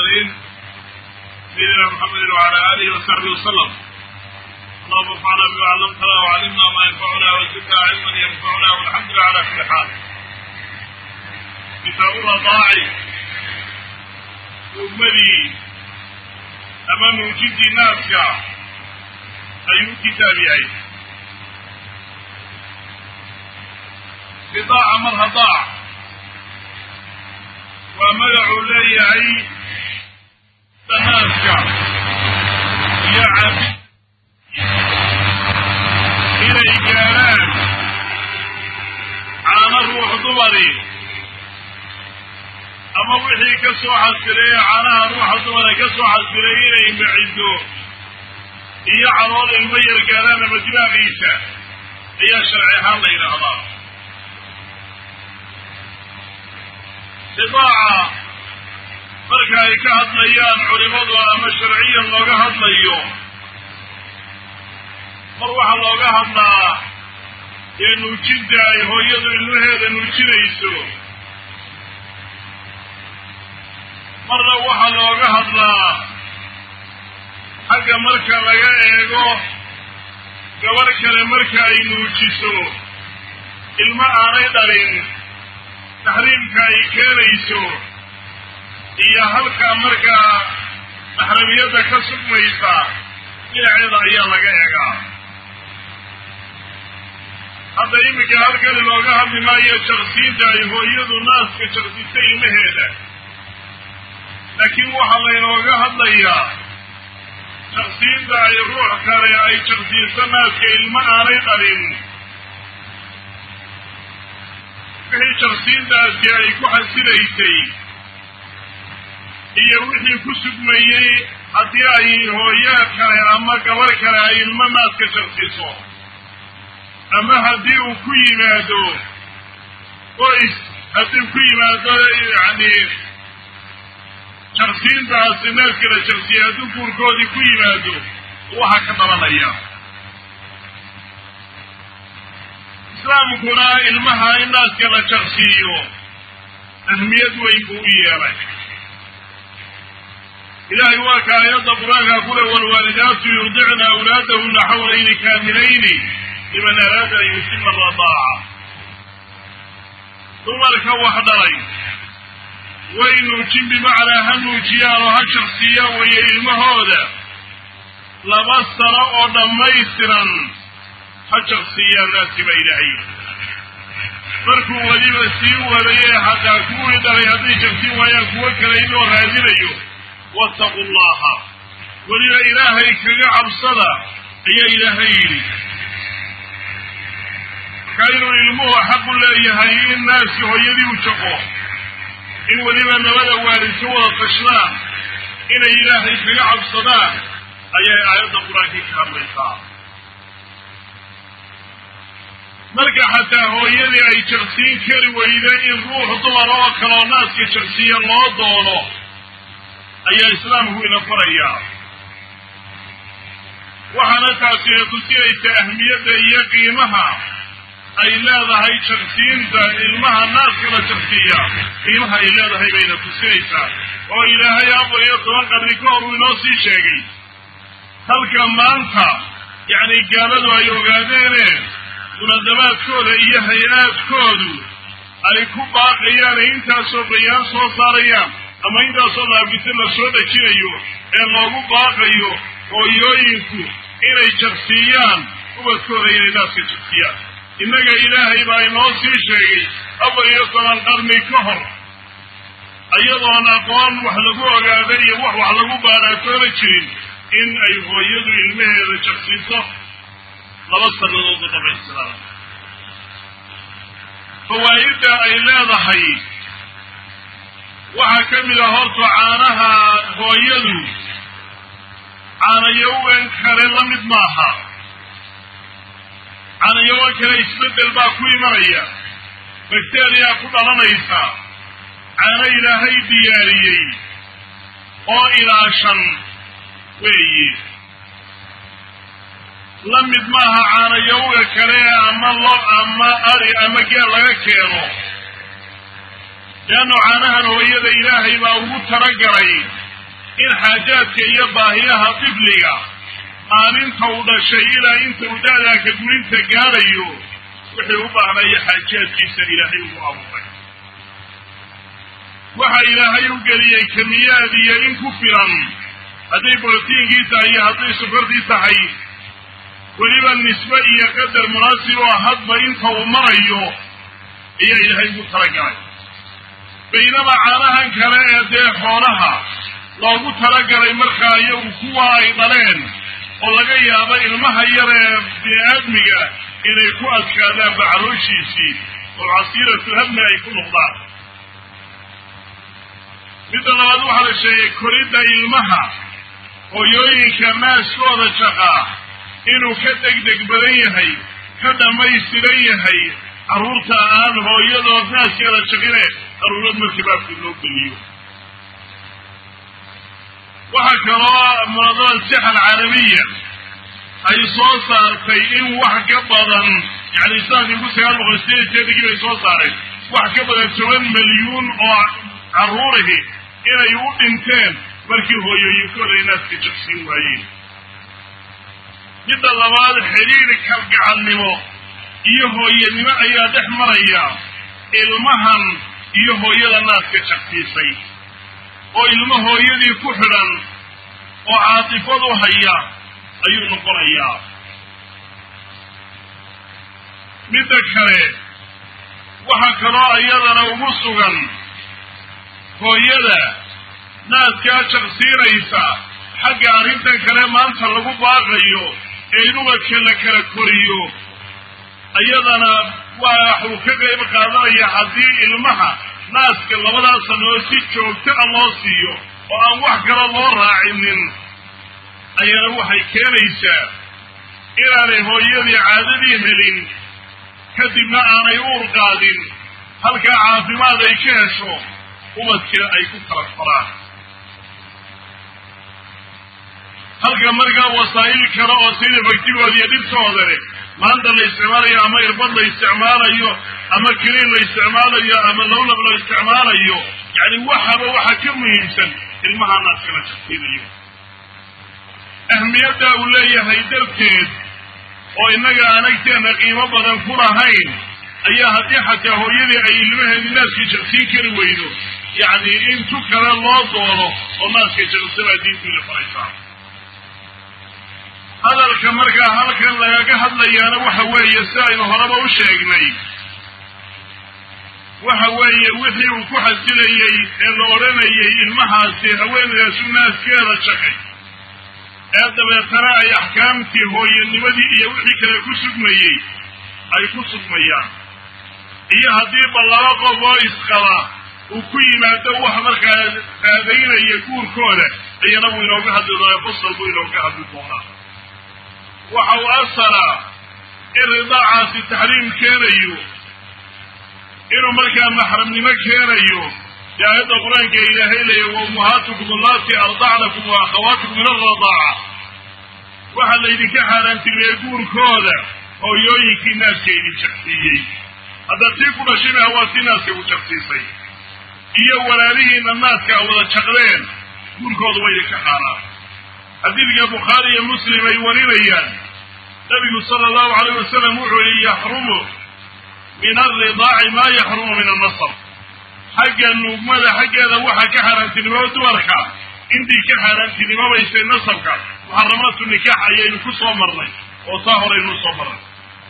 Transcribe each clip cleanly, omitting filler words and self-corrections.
المرسلين سيدنا محمد وعلى آله وصحبه وسلم. اللهم انفعنا بما علمتنا وعلمنا ما ينفعنا وزدنا علما ينفعنا والحمد لله على كل حال. كتاب الرضاع أمري أمام وجود الناس أي كتابي رضاع من رضاع وملع لي تناسع يا عبد إلى إجارات عن الروح ضمري أما وحي كسو حسري عنها روح ضمري كسو حسري إلى معدو إيا عرول المير كالانا مجمع غيسا إيا شرعي الله إلى الله رضاعة marka ay ka hadlayaan culimadu ama sharciyan looga hadlayo mar waxa looga hadlaa in nuujinta ay hooyadu ilmaheeda nuujinayso marna waxa looga hadlaa xagga marka laga eego gabar kale marka ay nuujiso ilma aanay dhalin taxriimka ay keenayso iyo halka marka maxramiyada ka sugmaysa dhinaceeda ayaa laga eegaa. hadda iminka halkan looga hadli maayo shakhsiyadda ay hooyadu naaska shakhsisay ilmaheeda, laakiin waxaa laynooga hadlayaa shakhsiyadda ay ruux kale ay shakhsiiso naaska ilma aanay dhalin wixii shakhsiyaddaasi ay ku xasilaysay iyo wixii ku sugmayey haddii ay hooyo kale ama gabar kale ay ilmo naaska shakhsiso ama haddii uu ku yimaado qoys haddii ku yimaado yacni shakhsiintaasi naaska la shakhsiya hadduu guurkoodii ku yimaado waxaa ka dhalanaya. islaamkuna ilmaha in naaska la shakhsiiyo ahmiyad weyn buu u yeelay. إلهي واك آيات القرآن كله والوالدات يرضعن أولادهن حولين كاملين لمن أراد أن يتم الرضاعة. ثم لك وحضرين وإن نجم بمعنى هنوجيا وهالشخصية وهي المهودة لبصر ودميسرا هالشخصية ناسبة إلهي فركوا وليما سيوا وليه حتى كوه داري هذه شخصية ويكوه كريم ورهازين واتقوا الله ولله إلهي كجعب صدى يا إلهي كانوا علموه حق الله يهيئ الناس ويدي وشقوه إن ولما نبدأ وارثوه فشلا إن إلهي كجعب صدى أي آيات القرآن كتاب الله مركا حتى هو يدي أي شخصين كري وإذا إن روح ضمر وكرا ناس كشخصيا الله دونه أي إسلامه إلى فريا وحنا تأسيس أهمية يقيمها أي لا ذهي شخصين إلمها الناس كلا شخصية إلمها إلا ذهي بين تسيسا وإلهي أبو يطوان قد ركور ونوسي شاقي هل كما أنت يعني قالوا أيوغادين منظمات كودة إيهيات كودو أي كبا قيان إنتا صبيان صوصاريان ama intaasoo laabisa la soo dejinayo ee loogu baaqayo hooyooyinku inay jaqsiyaan ubadkooda inay naaska jaqsiyaan. innaga ilaahay baa inoo sii sheegay 4 qarni ka hor ayadoon aqoon wax lagu ogaaday iyo wax lagu baaraatoona jirin in ay hooyadu ilmaheeda jaqsiso 2 sannadood dhamaystiran. fawaa'idda ay leedahay waxaa ka mid ah horta caanaha hooyadu caanayowan kale la mid maaha. caanayowan kale isbeddel baa ku imanaya, bakteriyaa ku dhalanaysa. caano ilaahay diyaariyey oo ilaashan weeye, la mid maaha caanayowga kale ama lo ama ari ama geel laga keeno. لأنه عانها نوية إلهي ما أبو ترقري in xaajaadka iyo baahiyaha tifliga maalinta uu dhashay ilaa inta uu da'daaka gurinta gaarayo wixii u baahnaya xaajaadkiisa ilaahay ugu abuuray waxa ilaahay u geliyey kamiyaad iyo in ku filan hadday borotiinkii tahay iyo hadday sukartii tahay weliba nisbe iyo qadar munaasib oo hadba inta uu marayo ayaa ilaahay ugu talagalay baynama caanahan kale ee dee xoolaha loogu talagalay markaa iyagu kuwa ay dhaleen oo laga yaabo ilmaha yar ee bini-aadmiga inay ku adkaadaan bacalooshiisii oo casiiratu habna ay ku noqdaan midda labaad waxaa la sheegay koridda ilmaha hooyooyinka naaskooda shaqaa inuu ka degdeg badan yahay ka dhammaystiran yahay carruurta aan hooyadood naaskeeda shaqine daruurad markii baabkii loo geliyo waxaa kaloo munadamada sixa alcaalamiya ay soo saartay in wax ka badan yani sanadkii 1987 bay soo saareen wax ka badan 10 milyuun oo carruurihi inay u dhinteen markii hooyooyinkooda ay naaska jaqsiin waayeen midda labaad xidhiiri kalgacalnimo iyo hooyanimo ayaa dhex maraya ilmahan iyo hooyada naaska jaqsiisay oo ilmo hooyadii ku xidhan oo caatifadu haya ayuu noqonayaa midda kale waxaa kaloo iyadana ugu sugan hooyada naaskaa jaqsiinaysa xagga arrintan kale maanta lagu baaqayo ee in ubadka la kala koriyo iyadana waxuu ka qayb qaadanaya haddii ilmaha naaska 2 sanood si joogto ah loo siiyo oo aan wax kale loo raacinin ayana waxay keenaysaa inaanay hooyadii caadadii helin kadibna aanay uur qaadin halkaa caafimaad ay ka hesho ubadkina ay ku kala faraan halka markaa wasaa'il kale oo sida baktigooda iyo dhibtooda leh maanta la isticmaalayo ama irbad la isticmaalayo ama kiniin la isticmaalayo ama lawlab la isticmaalayo yani waxaba waxa ka muhiimsan ilmaha naaska la jaqsiinayo ahmiyadda uu leeyahay darteed oo innaga anagteena qiimo badan ku lahayn ayaa haddii xataa hooyadii ay ilmaheedi naaskii jaqsiin kari weydo yani in tu kale loo doono oo naaska jaqsibaa diintii la faraysaa hadalka markaa halkan lagaga hadlayaana waxa weeye si aynu horeba u sheegnay waxa weeye wixii uu ku xasilayey ee la odhanayay ilmahaasi haweenayaasu naaskeeda shaqay ee dabeetana ay axkaamtii hooyanimadii iyo wixii kale ku sugmayey ay ku sugmayaan iyo haddii ballaba qof oo isqaba uu ku yimaado wax markaa qaadaynaya guurkooda ayana wuu inooga hadli doonaa fasal buu inooga hadli doonaa waxa uu asalaa in ridaacaasi taxriim keenayo inuu markaa maxramnimo keenayo dee aayadda qur-aanka ilaahay leeya wa ummahaatukum allaati ardacnakum wa akhawaatukum min alradaaca waxaa laydinka xaaraantimeeyey guurkooda hooyooyinkii naaska idin jaqsiiyey haddaad tii ku dhashimaha waa tii naaska u jaqsiisay iyo walaalihiina naaska wada jaqdeen guurkooda waa idinka xaaraan xadiidka bukhaari iyo muslim ay warinayaan nabigu sala allahu calayh wasalam wuxuu yihi yaxrumu min alridaaci maa yaxrumu min annasab xagga nuugmada xaggeeda waxa ka xaaraantinimo dumarka intii ka xaaraantinimabaysay nasabka muxaramaatu nikaax ayaynu ku soo marnay oo taa horaynu soo marnay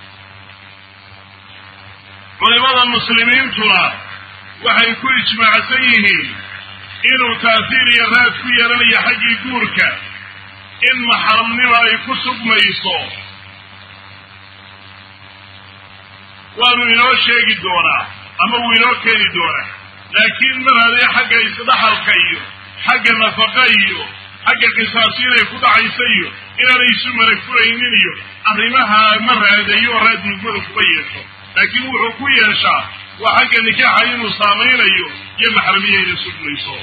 culimada muslimiintuna waxay ku ijmaacsan yihiin inuu taasiir iyo raad ku yeelanayo xaggii guurka in maxramnimo ay ku sugmayso waanu inoo sheegi doonaa ama wuu inoo keeni doonaa laakiin mar haddii xagga isdhaxalka iyo xagga nafaqa iyo xagga qisaasyaday ku dhacaysa iyo inaanay isu maragfuraynin iyo arrimaha ma raadayo raad nugmada kuma yeesho laakiin wuxuu ku yeeshaa waa xagga nikaaxa inuu saamaynayo iyo maxramiya inay sugmayso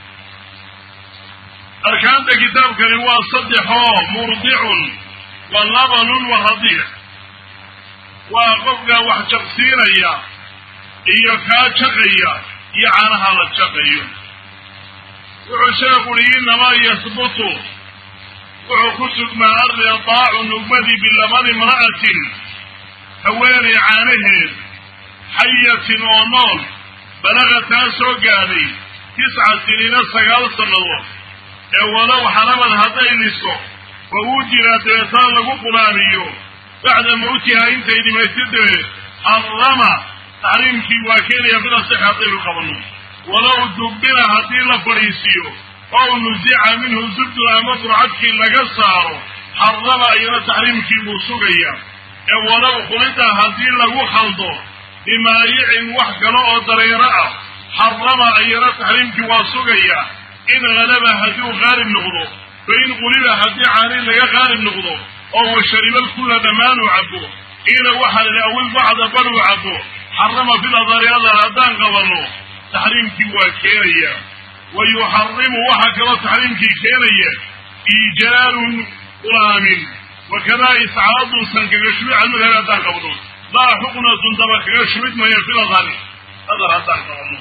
arkaanta kitaabkani waa 3 murdicun wa labanun wa radiic waa qofka wax jaqsiinaya iyo kaa jaqaya iyo caanaha la jaqayo وعشاق إنما يثبت وعكسك ما الرضاع نقمدي باللبن امرأة هواني عانه حية ونول بلغتها سوقاني 9 سنين 9 سنوات ولو حرمت هذين السوق ووجدت بيطان لغو قرانيو بعد موتها انت إذا ما يتدري حرم تحريمك واكين يفضل الصحة القبل ولو دبنا هاتين فريسيو أو نزع منه زبد مطرعتك لقصاره حرم أيضا تحريمك موسوقيا ولو خلطها هاتين لغو خلطه بما يعن وحكنا ضريرا حرم أيضا تحريمك واسوقيا إن غلب هاتيو غارب نغضو فإن قلب هاتي عانين لغا غارب نغضو أو شرب الكل دمان وعبو إن وحل لأول بعض بر وعبو حرم في الأضريات الهدان قبلو تحريمك وكيريا ويحرم وحكرا تحريمك كيريا إيجار قرام وكذا إسعاد سنكشوي عن الهدان قبلو لا حقنا تندبك كشوي ما يفي الأضريات هذا الهدان قبلو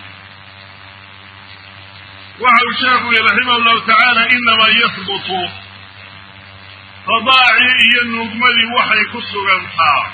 وعشاقه رحمه الله تعالى إنما يثبت رضاعي النجمل وحي كسرنها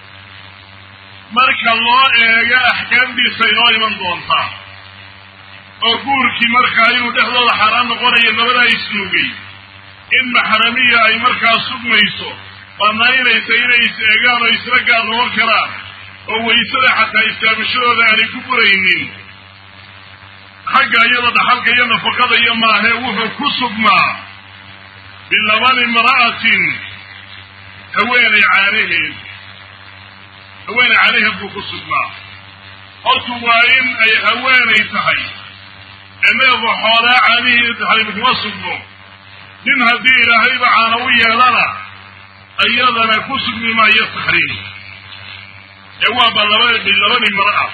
مرك الله إيجا أحكام دي سيراي من دونها أقولك مركا إنو دخل الحرام قرية نبدا يسنوبي إن محرمية أي مركا سوق ميسو وأنهين يسيريس إيجا ويسرقا نوكرا ويسرع حتى يستابشوا ذلك كبرينين حقا يضا حلقا ينا فقط يما هي وحو كسب ما باللبن امرأة هواني عليه بكسب ما أرتوائن أي هواني تحي إنه حولا عليه تحي بكوصبه من هذه إلهي عنوية لنا أيضا كسب مما يستحرين يوا باللبن امرأة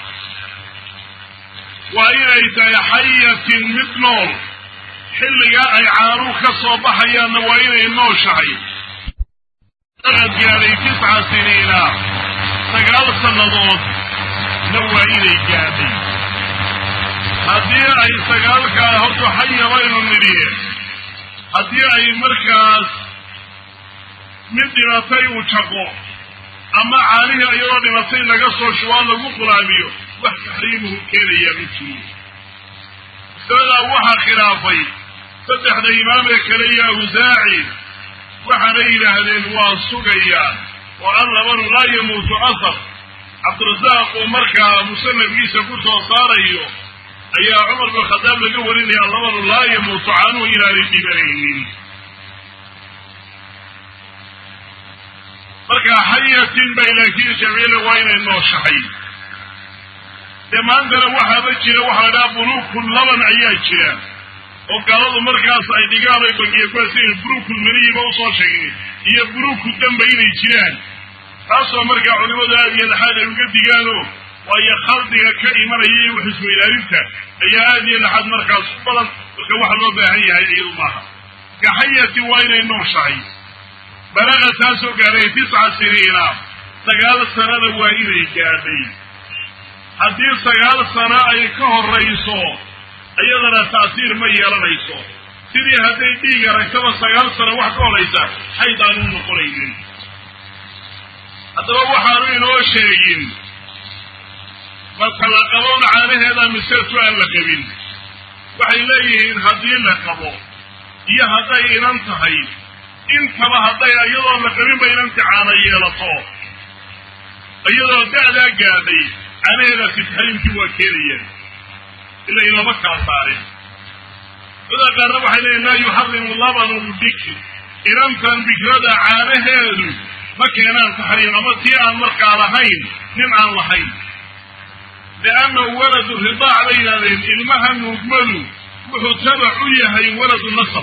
وإن حية مثل حلقا أي عاروك صباحيا نوائن النوشعي أغد يعني 9 سنين 9 سنوات نوائن الجادي هذه أي 9 كهرت حي وين النبيه هذه أي مركز من دينتي وشقو أما عليه أيضا دينتي لقصوا شوال وقراميو وتحريمه كيريا بيتي سأل وحا خلافي فتح الإمام كليا وزاعي وحني لهذين واسقيا وأن من لا يموت أثر عبد الرزاق ومركا مسلم عيسى قلت وصاريه أي عمر بن الخطاب لقول إني الله لا يموت عنه إلى الجبرين مركا حية بين جميل وين إنه شحي لما عندنا واحد بجينا واحد بنوك اللبن عياجنا وقالوا مركز أي دقالة يبقى يكواسين بروك المنية بوصل شيء هي بروك الدم بين الجيران خاصة مركز علماء هذه الحالة يقد قالوا وهي خلطها كإيمان هي وحسب إلهيتها هي هذه لحد مركز بلد وكواحد وضعيها هي الله كحية وين النور شعي بلغت تاسوك عليه 9 سنين 9 سنة وين الجادي haddii 9 sano ay ka horeyso iyadana taasiir ma yeelanayso sidii hadday dhiig aragtaba 9 sano wax ka horeysa haydaan u noqonaynin haddaba waxaanu inoo sheegin marka la qabo caanaheeda mise aan la qabin waxay leeyihiin haddii la qabo iyo hadday inan tahay intaba hadday iyadoo la qabin ba inanti caana yeelato iyadoo da'daa gaadhay علينا في تحريمك وكيريا إلا إلى مكة صارين إذا قرب عليه لا يحرم اللبن البكر إذا كان بكرة عانه مكينا تحريم أمسيئا مركة على هين نمع اللحين لأنه ولد الرضاع علينا المهم مجمل وحتبع هي ولد النصف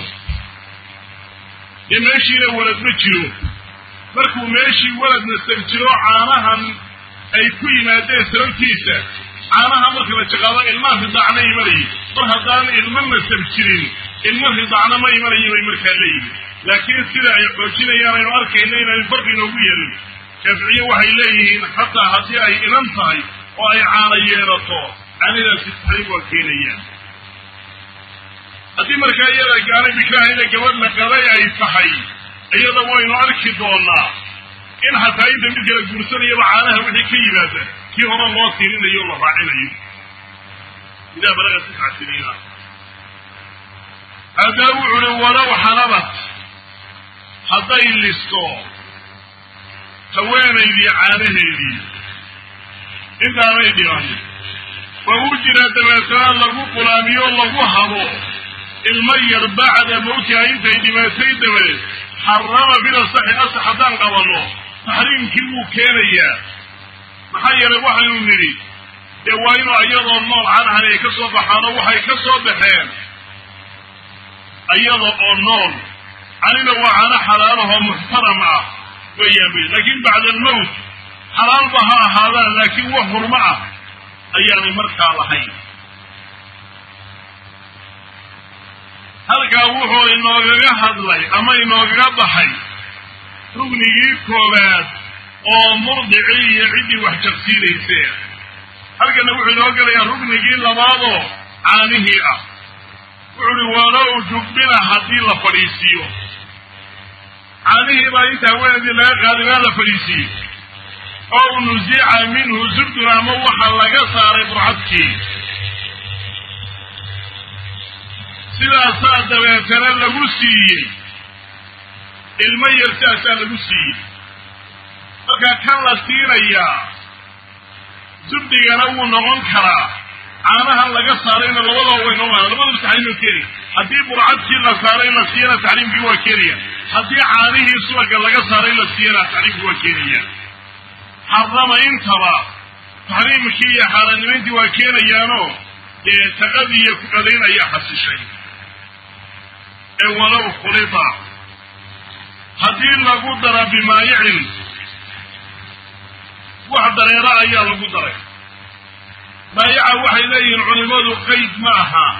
يماشي له ولد مجلو مركو ماشي ولد نستجلو عانها أي كل ما ده سرتيسه عانها مركب الشغالة الماء في ضعنا يمري فهذان الماء مستبشرين الماء في ضعنا ما يمري يمركالين لكن سلا يقولون يا رجل أركينينا الفرق نوبيا كفعية وحي إليه حتى هذه أي إنمطاي وأي عانية رطو عننا ستحريب وكينيا haddii markaa iyada gaanay bikrahayda gabadh la qabay ay tahay iyada waynu arki doonaa in hataa inta mid kala guursanayaba caanaha wixii ka yimaada kii hore loo tirinayo la raacinayo idaa balaga 9 siniina hadaa wuxuuli walow xalabat hadday listo haweenaydii caanaheedii intaanay dhiman ووجد دماتان لغو قلاميو لغو هبو المير بعد موتها انت دماتي دمات حرم بلا صحي أصحدان قبلو تحريم كيبو كينيا محير وحي النري يوائنو أيضا النور عنها يكسو بحانو وحي كسو بحين أيضا النور عننا وعنا حلالها محترمة ويامي لكن بعد الموت حلال بها هذا لكن وحرمة ayaanay markaa lahayn halkaa wuxuu inoogaga hadlay ama inoogaga baxay rugnigii koobaad oo murdicii iyo ciddii wax jaqsiinaysee halkana wuxuu inoo gelayaa rugnigii labaadoo caanihii ah wuxuuhi walow jubbina haddii la fadhiisiiyo caanihii baa inta haweenaydii laga qaadibaa la fadhiisiiyey أو نزيع منه زبدنا موحا لقصار برعتكي سلا صاد ويتنا لقسي المير تأسى لقسي فكا كان لستيريا زبدي ينو نغنكرا عانها لقصارين الوضع وينوها لبضل تعليم الكيري حدي برعتكي لصارين لسينا تعليم بيوا كيريا حدي عانيه سوى لقصارين لسينا تعليم بيوا كيريا حرم انتبا تحريم كي حالان منتي وكينا يانو تقضي يكقدين اي حس شيء ولو خلطا حدين لقدر بما يعلم وحضر رأي لقدر ما يعوح إليه العلماء قيد معها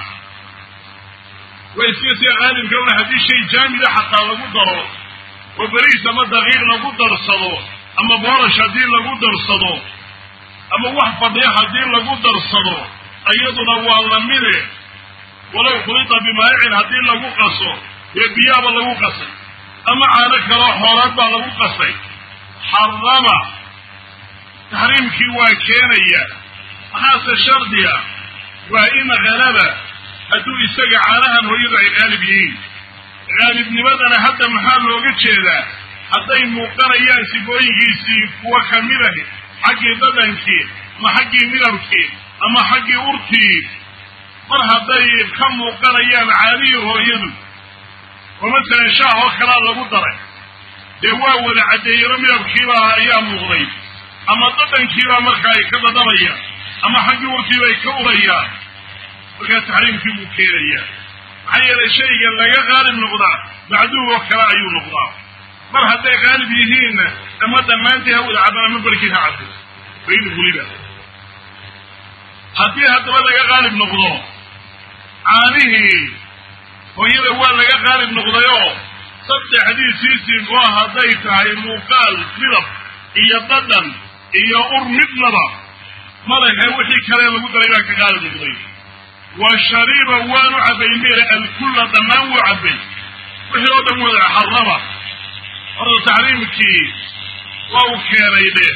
ويسيسي غالب كون هذه الشيء جامد حتى لقدره وبريس ما دغير لقدر صدوه أما بورش هدين لغو درصدو أما وحفظي هدين لغو درصدو أيضنا والله منه ولو خلط بمائع هدين لغو قصو يبياب لغو قصي أما عانك لو حورات لغو قصي حرم تحريم كيواكينيا هذا شرديا وإن غلبة هدو يستقع عنها ويضع غالبيين غالب نمدنا حتى محال لوغتش هذا hadday muuqanayaan sifooyinkiisii kuwa ka mid ahi xaggii dhadhankii ama xaggii midabkii ama xaggii urtii mar hadday ka muuqanayaan caadihii hooyadu oo masalan shaah oo kalaa lagu daray dee waa wada caddeeyano midabkiibaa ayaa muuqday ama dhadhankiibaa markaa ay ka dhadhamayaan ama xaggii urtiiba ay ka urayaan markaa taxriimkii buu keenayaa maxaa yeelay shayga laga qaalib noqdaa macduub oo kale ayuu noqdaa mar hadday qaalib yihiinna ama dhammaantii ha wada caddaan ama barkii ha cadday baynu guliba haddii haddaba laga qaalib noqdo caanihii hooyada waa laga qaalib noqdayoo saddexdiisiisii oo hadday tahay muuqaal midab iyo dhadhan iyo ur midnaba madaxe wixii kale lagu daray baa ka qaalib noqday wa shariba waanu cabbay meele alkulla dhammaan wuu cabbay wixii oo dhan wada xarrama horta taxriimkii waa u keenay dhe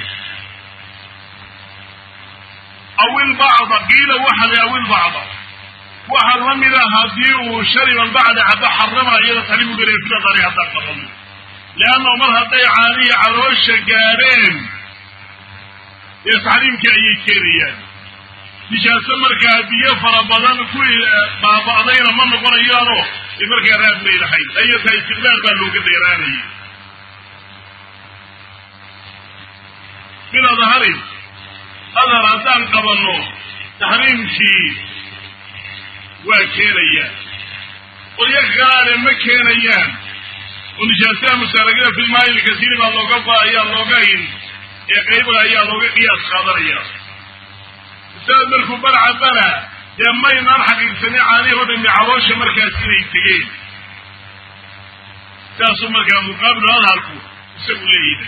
aw ilbacda qiila waxa le aw ilbacda waxa la mida haddii uu shariban bacda cabba xarama iyada taxriimu gelaya sida dari haddaan qabano leanna mar hadday caanihi caloosha gaadheen dee taxriimkii ayay keenayaan nijaaso markaa biyo fara badan ku baaba'dayna ma noqonayaano ee markaa raad bay lahayd ayata istiqlaal baa looga dheeraanayay bila daharin adar haddaan qabanno taxriimkii waa keenayaan qolyo kalaale ma keenayaan oo nijaasaha musaaragada filmaayil kasiiri baa ayaa looga ee qaybaha ayaa looga qiyaas qaadanaya ustaad markuu barcabana dee maynaan xaqiiqsanin caanihi oo dhammi caloosha markaas inay tegeen saasuu markaa muqaabilu adharku isagu leeyahay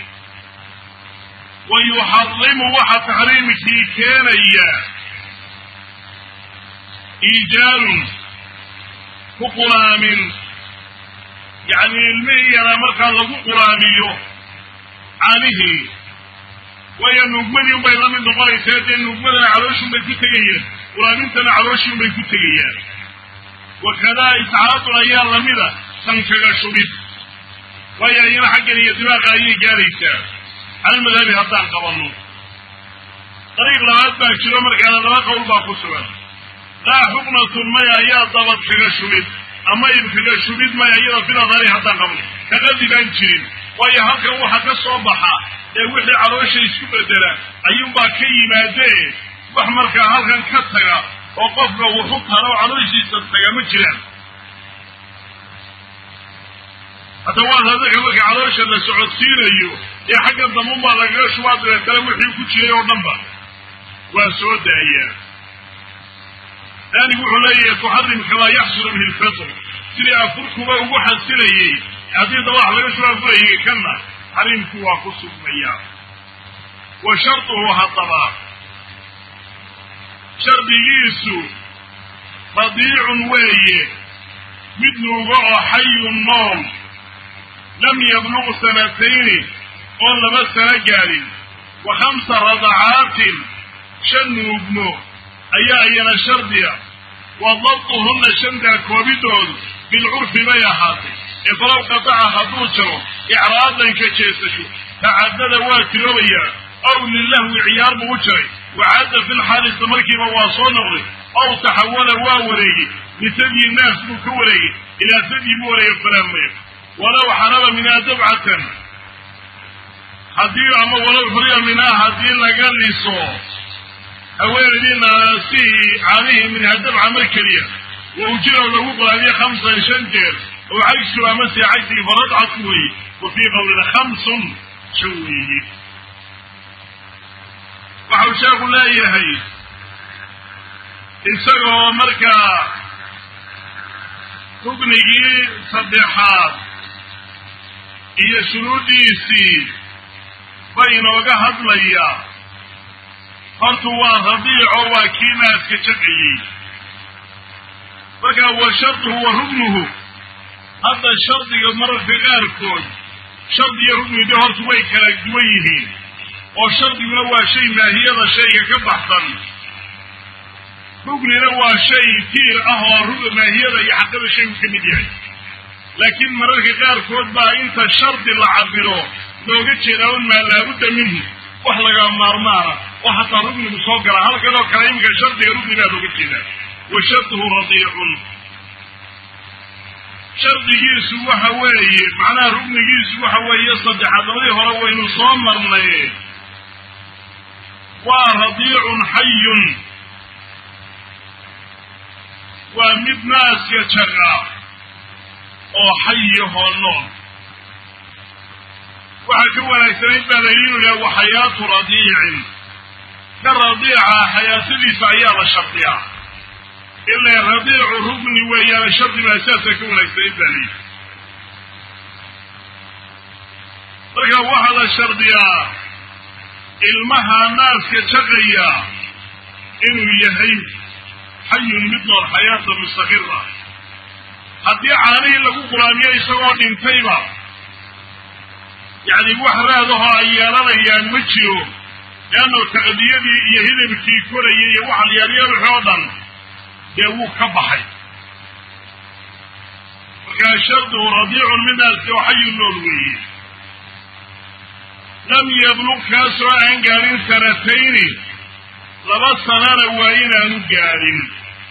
ويحرم وحا تحريمكي كينيا إيجال كقرام يعني المية أنا مركا لغو قراميو عليه وينقمني وبين من دقائق سيدين نقمنا عروشهم بيكتغيين قرامينتنا عروشهم بيكتغيين وكذا إسعارات الأيام لمدة سنشغل شبيب ويأينا حقا يتباق أي جاريسا المذهب هطان قبلنو طريق لغات باكشلو مركا لغا قول باقو سبان لا حقنة المياه يا ضبط شغل شبيب أما يبقى شبيد ما يجرى في نظري حتى قبل كذب بانشرين ويهك وحك الصباحة يوحي عروش يسكب الدلاء أيوم باكي مادين بحمر كهالغن كتغا وقفك وحطها لو عروش يستغى مجرا أتوال هذا كذلك عروش اللي سعود سيريو يا حق الضمون بالغاش وعد التلوحي وكتشري ونبا وسعود أيام ثاني وحلية تحرم كما يحصل من الفطر سري أفركما وحد سريه هذه ضواح ليسرى فريه كما حرمك وقصف مياه وشرطه هطبا شرط يسو رضيع ويه مثل رأى حي النوم لم يبلغ سنتين قل بس رجال و5 رضعات شنوا ابنه أينا الشردية وضبطهن شندا كوبيدون بالعرف ما يحاطي إفراو قطع خطوته إعراضا كتشيسشو تعدد واتلوية أو لله عيار موجري وعاد في الحال استمركي مواصونه أو تحول واوريه لثدي الناس مكوريه إلى ثدي موريه فراميه ولو حرم منها دبعة حدير أما ولو فريا منها حدير لقال لي صوت أولينا سي عليه من هدف عمل كريه ووجروا له قرانية 5 شنجر وعيشوا أمسي عيشي فرد عطوي وفي قولنا 5 شوي وحوشاق لا يهي إنساقوا مركا تقنقي صديحات إيا شنودي سي بين وقهد ليا فرطوا رضيع وكيناس كشقعي فكا هو شرط هو ركنه هذا الشرط يمر في غيركم شرط يركنه ده هرت ويكلا دويه والشرط هو شيء ما هي هذا الشيء كبحثا ركن هو شيء كثير ركن ما هي هذا يحقق شيء كمديعي لكن مرر غيركم بقى انت الشرط اللي عبره لو جيت لون ما لابد منه وحلقة مارمارة وحتى ركن بصوقرة هل كذا كريم كشرط يركن ما لو جيت وشرطه رضيع شرط يسوع حوالي معناه ركن يسوع حوالي يصدق حضري هو ينصام مرمي ورضيع حي ومدناس يتشغى أو حي هونون وحكوا ليسرين بلين له حياة رضيع كالرضيع حياة لسعيار الشرطية إلا رضيع ركن ويا الشرط ما أساسك وليسرين بلين رجع واحد الشرطية المها ناس كتغيا إنه يهي حي مثل الحياة المستقرة حتى عليه لقو قرانية يسوى انتيبا يعني واحد هذا أيانا أيان مجيو لأنه تغذية يهيد بكيكورة يوحل يريد حوضا يوو كبحي وكان شرطه رضيع من السوحي النولوي لم يبلغ كاسوا عن قارين 2 لبسنا لوين عن قارين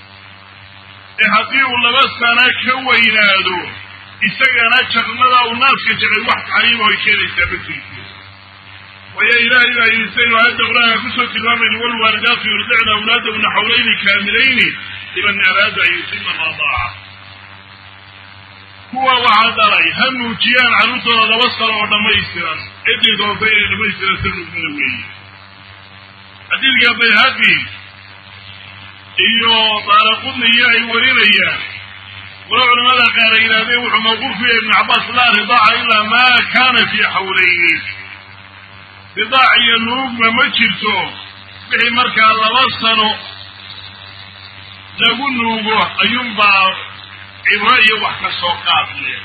إحطيه لبسنا كوينادو إستغانا شغلنا والناس كشغل واحد عريم ويكير يستبسي ويا إلهي لا يستين وعد أغراها كسوة الوامن والواردات يرضعن أولادهم حولين كاملين لمن أراد أن يتم الرضاعة هو وعد علي هم وجيان عروضنا لبسنا ودميسترا إدي دوطين دميسترا سر من الوين أدير قبل هذه إيو طارقون إياه يورين إياه ولو ماذا قال إلى ذي وموقوف فيه ابن عباس لا رضاع إلا ما كان في حولين رضاع ينوب ممجلته به مركا لبسنا نقول نوبه أيوم عبرية وحكا سوقات له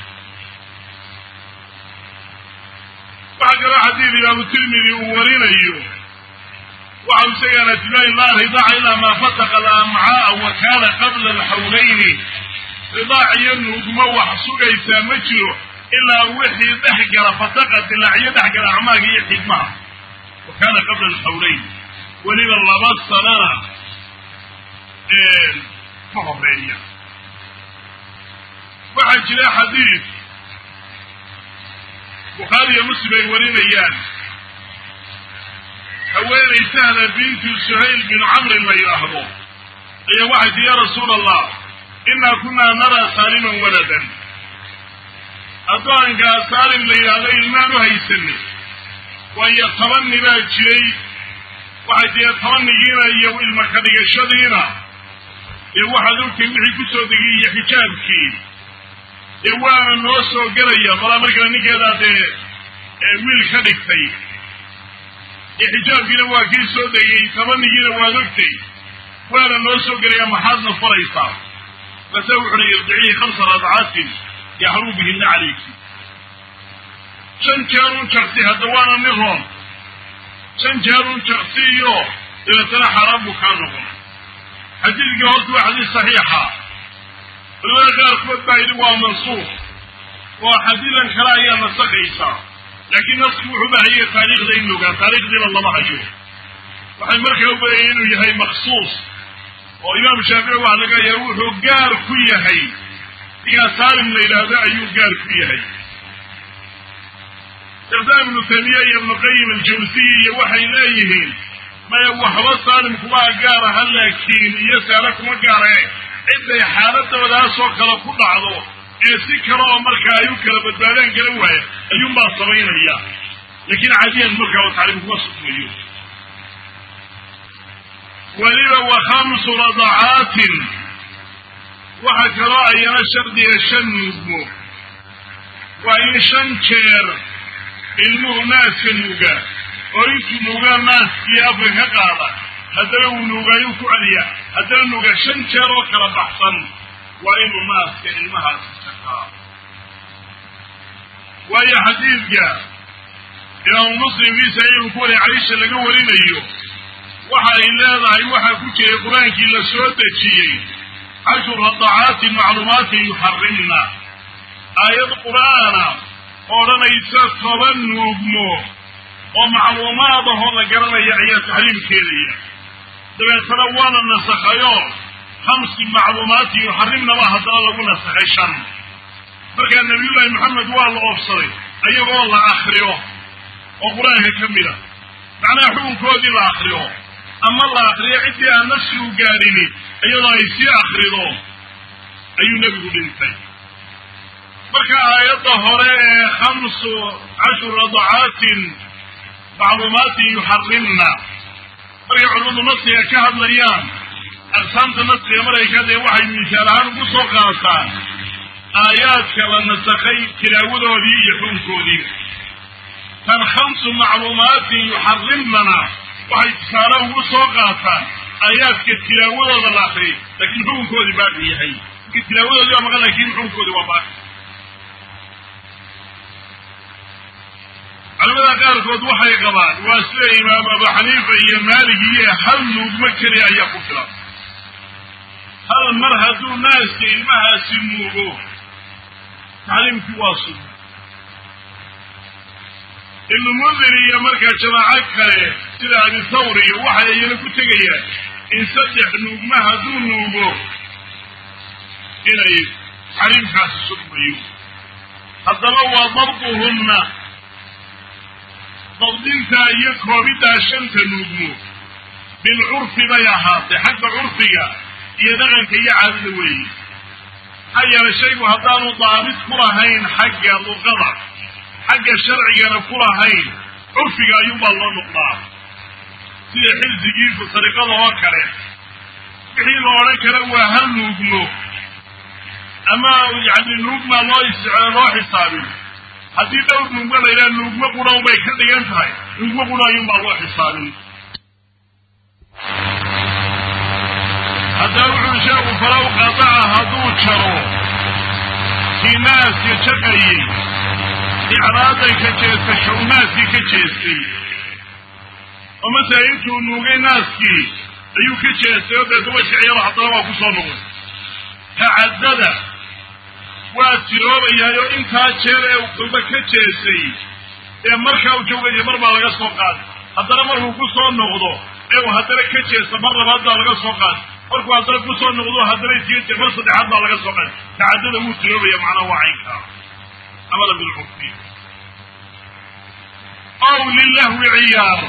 بعد حديث أبو الترمذي وورينا أيوه وعن سيئة لا الله رضاع إلى ما فتق الأمعاء وكان قبل الحولين رضاع ينهجموح سقيسا مجره إلا وحي دحقر فتقت العية دحقر أعماق يحكمها وكان قبل الحولين ولذا الله بس لنا مهبرية وعن جلاء حديث بخاري مسلم يورينا إياه حوالي سهلة بنت سهيل بن عمرو الميراهبو هي واحد يا رسول الله إنا كنا نرى سالما ولدا أطلعن كسالم ليالي المال هيسني وأن يتمني بها الشيء واحد يتمني جينا يو المكانية الشديرة يواحد يمكن يحكسو دقية حجابكي يوانا نوصو قرية فلا مركنا نكذا ويل خدكتي حجابكينا waa kii soo degay tabanigiina waa ogtay waana noo soo galay maxaadna faraysa basa wuxuu yirjicii 5 rad'aat yahru bihinna alayki shan jaarun jarti hada waana niroon shan jaarun jartiyo ila tara haram bukaano hadii hortu hadii sahiha wala gaar ku baayid waa mansuux waa hadilan kala ayaa nasaqaysa لكن نصف وحبه تاريخ ذي اللغة تاريخ ذي الله حجوه وحي مركب بينه يهي مخصوص وإمام الشافعي وعلى يروح قار كي هي يا سالم ليلة ذا أيوه قار كي هي إقدام ابن تيمية ابن قيم الجوزي وحي إليه ما يوحى سالم كما قار هلا كين يسألك ما قار إذا حالته ولا سوق لكل عضو سكروا مركا يوكل بدالين قالوا أيوم باصرين إياه لكن عاديا مركا وتعلم وسط مليون ولذا وخمس رضعات وحكرا أينا شردي الشنوب وإن شنكر المغناس النوغا وريت نوغا ناس في أفريقيا قاضة هذا لو نوغا يوكو عليا هذا النوغا شنكر وكرا بحصا وإن الناس كإلمها وهي حديث جاء إمام مسلم في سعيد يقول عائشة لقولين أيوه وحا إلا وحا كتير القرآن كي لسوة الشيء 10 رضعات معلومات يحرمنا آيات القرآن قولنا يسافر النجم ومعلوماته لقرنا يعيى تحريم كيرية دبا سنوانا النسخيون 5 معلومات يحرمنا ما هدر لقنا سخيشان فكان النبي الله محمد والله أفصري أيها الله أخريه وقرآن كميرا معنى حكم كودي الله أخريه أما الله أخريه عدي نفسي وقارني أيها الله يسي أخريه أيها نبي قدنتين فكا آيات هراء 15 رضعات معلومات يحرمنا فكا علوم نصي كهد مريان أقسامت نصي أمريكا دي وحي مثالان بسوقاتان آيات كلا نسخي تلاوذوا ذي يحنكوا ذي كان 5 معلومات يحرمنا وحي تسالوا بسوقاتان آيات كتلاوذوا ذي الآخرين لكن حنكوا ذي باقي يحي كتلاوذوا ذي أمغا لكن حنكوا ذي وباقي على ماذا قالت وضوحي قبال واسلي إمام أبو حنيفة هي مالكية هل نمكري أن يقفل هل مرهدوا ناس إلمها سموه تعليم في واصل المنذر هي مركة جماعات كره سلاح الثوري وحي ينكو تقيا إن سدح نومها دون نومه إليه تعليم خاص سبيه حتى لو ضربهن ضبطينتا يكو بدا شنت نومه بالعرف بيهات حتى عرفية يدغنك يعاد الوي حيا الشيء هدانو ضابط كلهين حق الغضب حق الشرعي كلهين عرفك أيوب الله نقطع سي حزقي في طريقة وكره بحين لوريك لو هل نوبنو أما يعني نوبنا الله يسعى الله حسابي هذه دور نوبنا إلى نوبنا قنا وما يكاد ينتهي نوبنا قنا أيوب الله حسابي هذا وحو شاء فلو قطع هدو شرو الناس يشقي إعراضا كجيس شوناس كجيسي ومثلا ينتو نوغي ناسكي أيو كجيسي وده دوشي عيرا حطروا كسونو تعدد واتروب يايو انتا جيري وقلبا كجيسي مركا وجوغي مربا لغا سوقات haddana markuu ku soo noqdo ee haddana ka jeesto mar labaad baa laga soo qaad markuu haddana ku soo noqdo haddana jeesto mar saddexaad baa laga soo qaad tacadada uu tiroobaya macnaha waa caynka amada bil xukmi aw lillahu ciyaar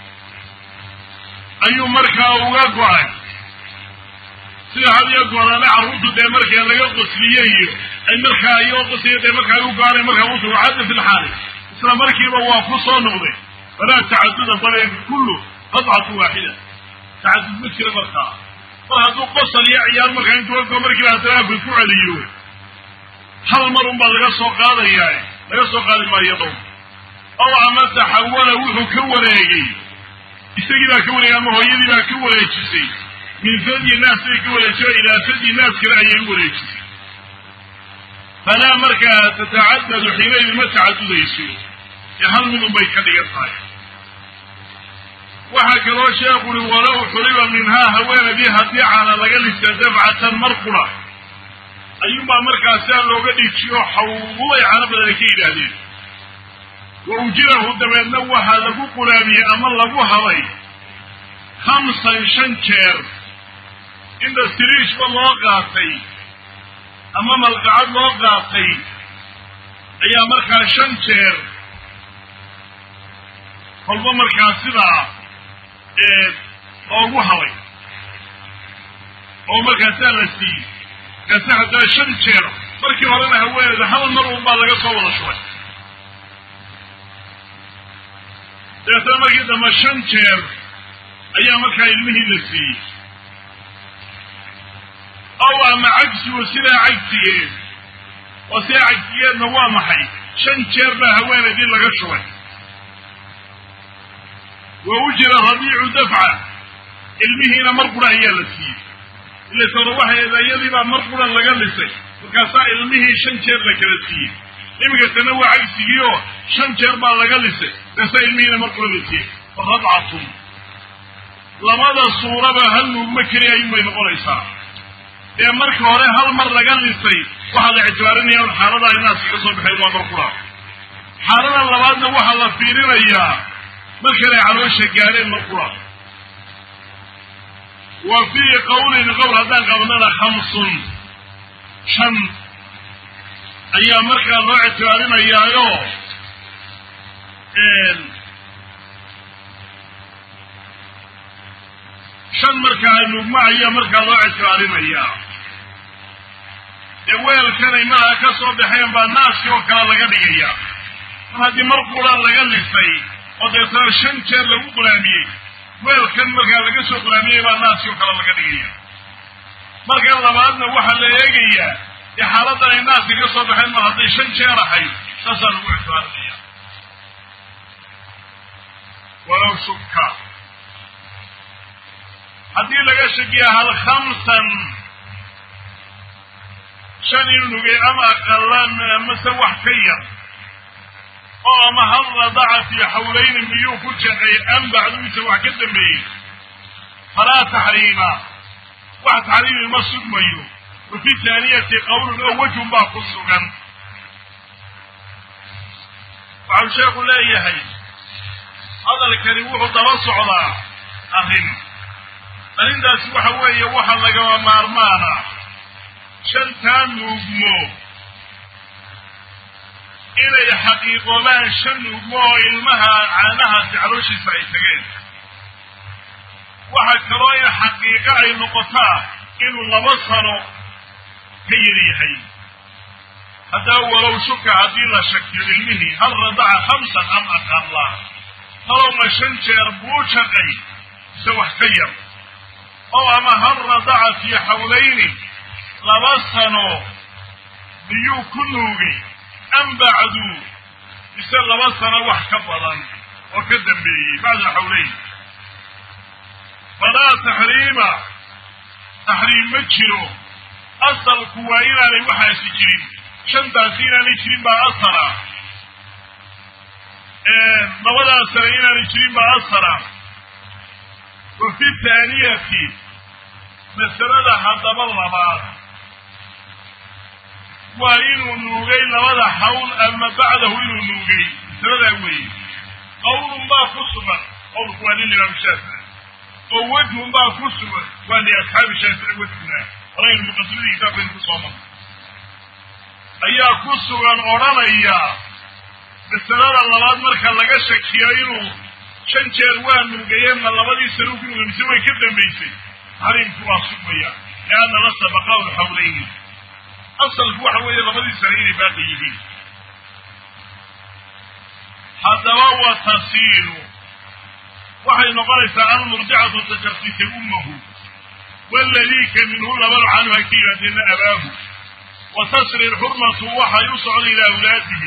ayuu markaa uga go'ay sida hadiya go'aana carruurtu dee markaa laga qosliyeeyo ay markaa ayuu qosliyo dee markaa uu gaaray markaa uu soo cadda fil xaal isla markiiba waa ku soo noqday فلا تعدد بل كله قطعة واحدة تعدد مثل مرقى فهذا قصر يا عيال مرقى انتوا لكم مرقى هتلاقوا بالفعل يوه هل مرون بعد لقصوا قادة ياي لقصوا قادة ما يضم او عما تحول وحو كوريجي يستقل كوريجي اما هو يدي لا كوريجي من ثدي الناس كوريجي الى ثدي الناس كراعي كوريجي فلا مرقى تتعدد حينئذ ما تعدد يسير هل من بيت كديقاي وحكى له شيخ ولو حرب منها هوين بها على لقل استدفعة مرقلة أيما مركز سال لو قد يتشيو حوضي على بذلكي هذه وأجره دمين نوها لقو قلابي أما لقو هوي 5 شنشير إن السريش بالله قاطي أمام القعد الله قاطي أي مركز شنشير kolba markaa sidaa loogu halay oo markaasaa la siiyey kaase haddaa 5 jeer markii horena haweeneyda hal mar unbaa laga soo wada shubay dabeetana markii dambe 5 jeer ayaa markaa ilmihii la siiyey aw ama cagsigu sidaa cagsigeed oo sidaa cagsigeedna waa maxay 5 jeer baa haweeneydii laga shubay ووجر ربيع دفعة المهنة مرقرة هي التي اللي تروحها إذا يذب مرقرة لقلسي وكاسا المهي 5 jeer لكالتي إمكا تنوع عكسيو 5 jeer با لقلسي كاسا المهنة مرقرة لتي فخضعتم لماذا الصورة هل مكري أيما ينقل إيسا إيه مركة هوري هل مر لقلسي وحال اعتبارني أو الحارة الناس يقصوا بحيوان مرقرة حارة اللبادنا وحال فيرين إياه مركز عروش قالين مرقرة وفي قول قول هذان قولنا 5 شن أي مركز رأيت علينا إياه شن مركز المجمع أي مركز رأيت علينا إياه ويل كان إماها كسر بحيان بالناس يوكا لقد إياه هذه مرقرة لقد إياه وده 5 jeer lagu qulaamiyay weelkan markaa laga soo qulaamiyay baa naasyo kala laga dhigaya marka labaadna waxa la eegayaa xaaladda ay naasyo ka soo baxeen ma haday 5 jeer ahay taasoo lagu ixtiraamaya walaw shukka haddii laga shakiya hal 5 shan inugay ama aqalan mase wax ka yar oo ma hal radaca fi hawlayn miyuu ku jaqay am bacdu inta ka dambeeyay fala tahrima wa tahrim masud mayu وفي ثانية قول وجه ما قصغا فعن شيخ لا يهي هذا الكريم توسع لا أهم أن ذا سبحة وهي وحا لقوا مارمانا شنتان نجمو إلى حقيقة ما شن نجمو إلمها عنها تعرش سعيتين وحا كرايا حقيقة أي نقطة إنه لبصروا كيريحي هذا ولو شك عديل شك علمه هل رضع 5 أم أقل فلو ما شنت يربو شقي سوى خير أو أما هل رضع في حولين لبصنوا بيو كنوغي أم بعدو يسأل لبصنوا وحكبرا وكذب به بعد حولين فلا تحريم مجره أصل كوائنا لي وحا سجرين shantaasiina aanay jirin baa asara labadaas sane inaanay jirin baa asara wafi taaniyati masalada haddaba labaad waa inuu nuugay labada hawl ama bacdahu inuu nuugay masaladaa weeye qawlun baa ku sugan qowlku waa lilimaamu shaafici oo wejhun baa ku sugan waa liasxaabi shaafici wejhuna horaynu muqasimada kitaabkaynu ku soo marnay ayaa ku sugan odhanaya masalada labaad marka laga shakiyo inuu 5 jeer waa nuugayeenna labadii sano ku nuugay mise way ka dambaysay arrinku waa sugmaya lianna la sabaqa alxawlayni asalku waxa weeye labadii sano inay baaqi yihiin haddaba waa tasiiru waxay noqonaysaa almurjicatu tajarsiisay ummahu waladii ka minhu labadu canhu ha ka yimaadeenna abaahu wa tasri lxurmatu waxay u socda ilaa awlaadihi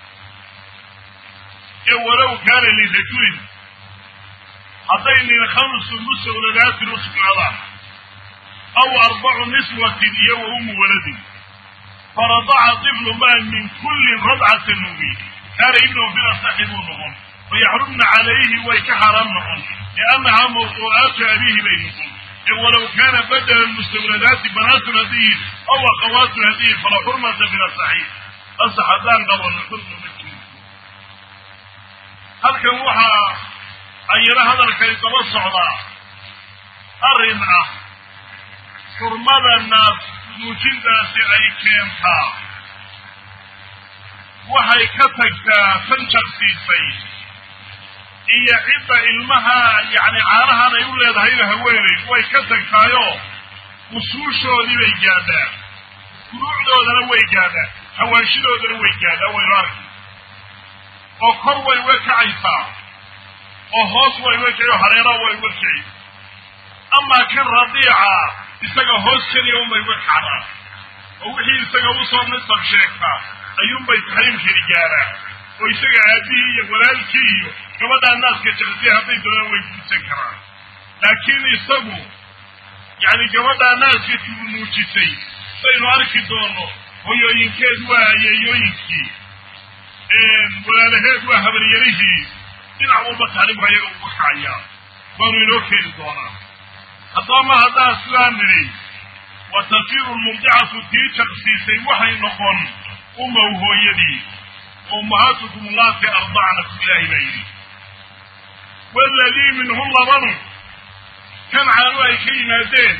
ee walow kaana lirajulin hadday nin 5 musawladaatin u sugnaadaan aw 4 niswatin iyo wa ummu waladin faradaca طفل ma min kulli radcatin nuugi kaana ibnuhu bilasaxi buu noqon wayaxrumna calayhi way ka xaaraam noqon liannahaa mawduucaatu abiihi bay noqon walow kaana badala mustawladaati banaatun hadihi aw akhawaatun hadihi fala xurmata bilasaxi asax haddaan dhawana xurma ma jiro halkan waxaa ayana hadalkay daba socdaa arrin ah xurmada naas nuujintaasi ay keentaa waxay ka tagtaa tan jaqsiisay iyo cidda ilmaha yacni caanahan ay u leedahayba haweenay way ka tagtaayoo usuushoodii bay gaadhaan furuucdoodana way gaadhaan hawaanshidoodana way gaadhaan waynu arki oo kor way uga kacaysaa oo hoos way uga kici oo hareeraha way uga kici amaa kan radiica isaga hoos keliya unbay uga kacdaan oo wixii isaga usoo nisab sheegtaa ayuunbay taxriimkani gaaraan oo isaga aabihii iyo walaalkii iyo gabadhaa naaska jaqsiya hadday doonaan way guursan karaan laakiin isagu yacni gabadhaa naaska nuujisay saynu arki doono hoyooyinkeed waa ayeeyooyinkii walaalaheed waa habaryarihii dhinac walba taxriimka ayaga uga kacayaa baanu inoo keeni doonaa haddaba ma haddaa sidaan nidhi wa tasiiru lmurjicatu tii jaqsiisay waxay noqon ummahu hooyadii ummahaatukum allaati ardacna ilaahi baa yidhi waladii minhu labanu kan caanu ay ka yimaadeen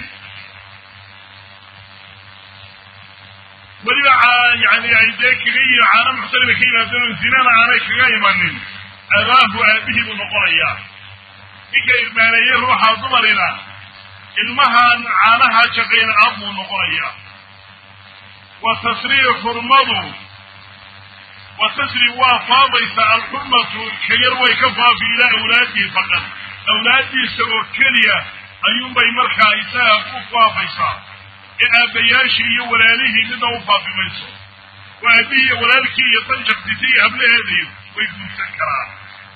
weliba yani ay dee kaga yihin caano muxtaliba ka yimaadeen oo zinana aanay kaga imanin abaahu aabihii buu noqonayaa ninka irmaaneeye ruuxa dumarina ilmahan caanaha jaqayna aab buu noqonayaa wa tasriiru xurmadu wa tasri waa faabaysa alxurmatu ka yar way ka faafi ilaa awlaadihi faqad awlaaddiisa oo keliya ayuunbay markaa isaga ku faafaysaa ee aabbayaashii iyo walaalihii midna u faafi mayso waa aabihii iyo walaalkii iyo tan jaqsisay iyo hablaheediyo way guursan karaan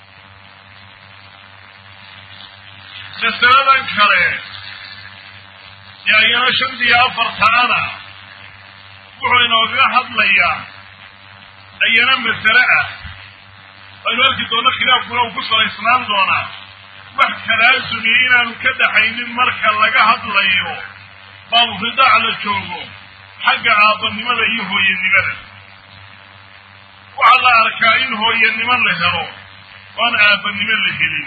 masaladan kale ee ayana 5 iyo 4 wuxuu inooga hadlayaa ayana masale ah aynu arki doono khilaafkuna uu ku salaysnaan doonaa wax kalaasumiye inaanu ka dhaxaynin marka laga hadlayo baabu ridaac la joogo xagga aabbanimada iyo hooyanimada waxaa la arkaa in hooyanimo la helo oan aabbanimo la helin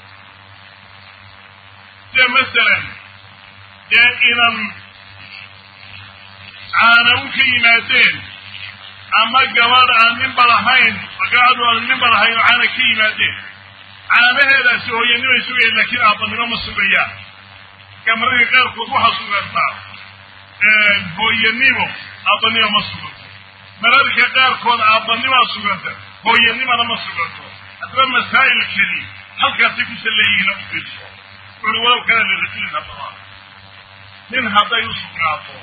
dee masalan dee inan caana u ka yimaadeen ama gabadh aan ninba lahayn gabadhu aan ninba lahayn oo caana ka yimaadeen caanaheedaasi hooyanimay sugayeen laakiin aabbanimo ma sugayaan gamararka qaarkood waxaa sugantaa hooyanimo aabbanimo ma suganto mararka qaarkood aabbanimaa suganta hooyanimana ma suganto haddaba masaa'ilkani halkaasay ku salleeyihiina u fiirso wuxuui walow kana lirajulin haddaba nin hadday u sugnaato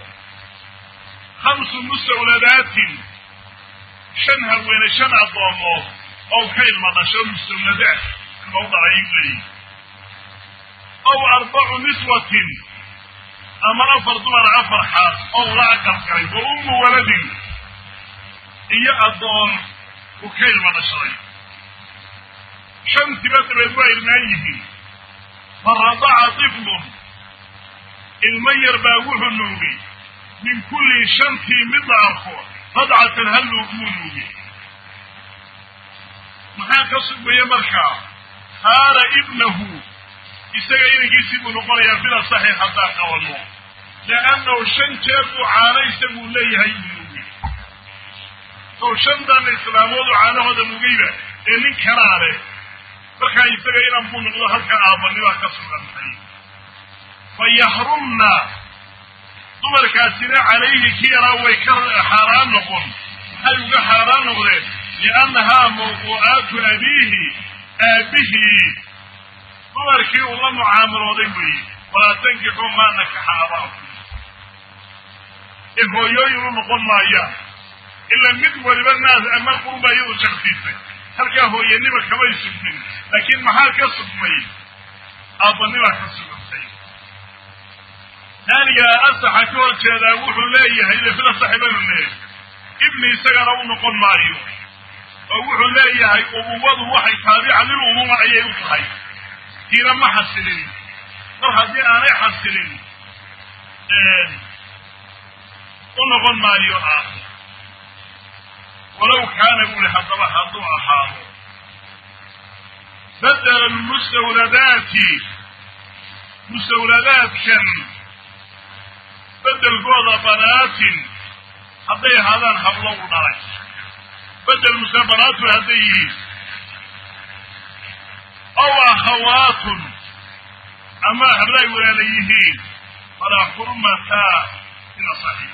5 mustawladaatin 5 haweene 5 addoomood oo ka ilma dhasho mustawladaat ilma u dhalay leeyihin aw 4 niswatin ama 4 dumar 4 xaas oo la aqalkay wa ummu waladin iyo addoon uu ka ilma dhashaday shantiba dabeed waa irmaan yihiin faradaca tiflun ilma yar baa wuxuu nuugay min kulli shantii mid la arko radcatan hal wuu nuugay maxaa ka sugmaya markaa saara ibnahu isaga inankiisii buu noqonayaa bila saxiix haddaan qabanno liannahu shan jeer buu caano isaguu leeyahay buu nuugay sow shantan islaamoodu caanahooda nugayba ee nin kalaa leh markaa isaga inan buu noqdo halka aabbanimaa ka sugantay fa yaxrumna dumarkaasina calayhi ki yaraa way ka xaaraan noqon maxay uga xaaraan noqdeen liannahaa mawquu'aatu abiihi aabihii dumarkii uu la mucaamalooday weeye walaa tankixuu maa nakaxa abaakum ee hooyooyin u noqon maayaan ilaa mid waliba naas ama qurbaa iyadu shaksiisay halkaa hooyanima kamay sugmin laakiin maxaa ka sugmay aabbanimaa ka sugantay ثانيا أصح كل شيء وحول ليه إذا في الصحيبين ليه ابني سجن أو نقول مايو وحول ليه ووضع واحد تابع للأمومة أي يفحي كنا ما حسلين فهذه أنا حسلين ونقول مايو ولو كان يقول حتى حضوا أحاله بدل المستولدات كان بدل قوضة بنات حتى هذا حبلو ناري بدل مستبنات هذه أو أخوات أما حبلي وليه فلا حرمة إلى صحيح